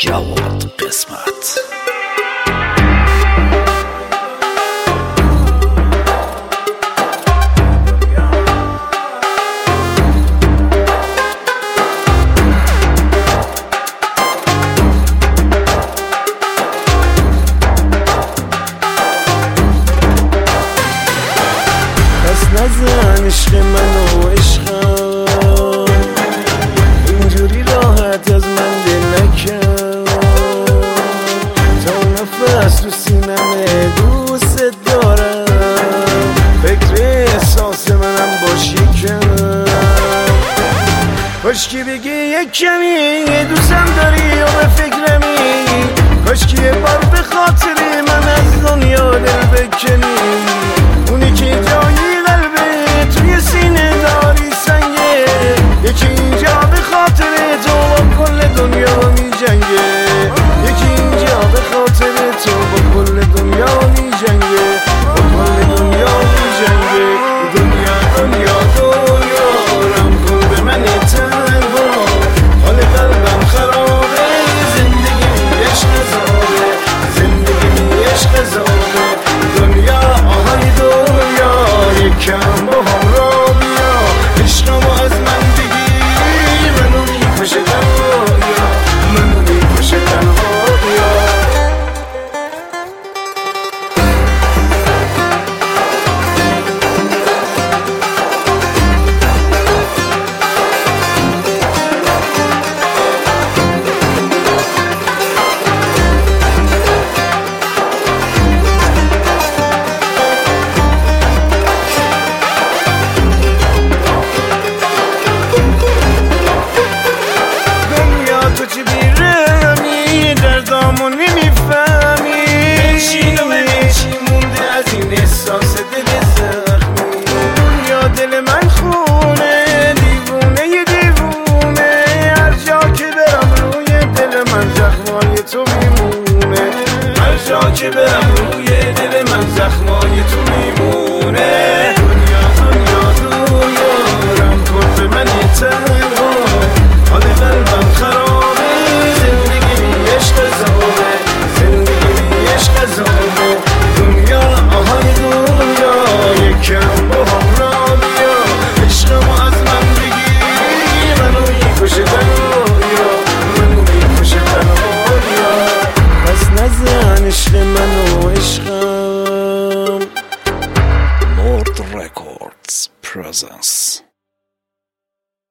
جواد قسمت. نزن عشق من و عشقم، اینجوری راحت از من دل نکن. تا نفس تو سینمه دوست دارم، فکر احساس منم باشی کن. کاشکی بگی یک کمی دوستم داری و به فکرمی، کاشکی یه بار به خاطری من از دنیا دل بکنی. اونی که جایی توی سینه داری سنگه، یکی اینجا به خاطر تو با کل دنیا می جنگه. یکی اینجا به خاطر تو با کل دنیا می جنگه، با کل دنیا می جنگه. دنیا دنیا دنیا رم کن به من تنها، حال قلبم خرابه، زندگی می عشق زاده، زندگی می عشق زاده. دنیا آهای دنیا یکم با هم را بیا، عشقمو از من بگیر، منو میکشه تنهایا، منو میکشه تنهایا. نمیفهمی بنشین و ببین چی مونده از این احساس دل زخمی. دنیا دل من خونه، دیوونه ی دیوونه، هر جا که برم روی دل من زخمای تو میمونه. هر جا که برم روی دل من زخمای تو میمونه. دنیا دنیا دنیا رم کن به من تنها، حال قلبم خرابه، زندگی بی عشق زاده، دنیا آهای دنیا یکم با هم را بیا، عشقمو از من بگیر، منو میکشه تنهایا، منو میکشه تنهایا. پس نزن عشق من و عشقم. Lord Records presents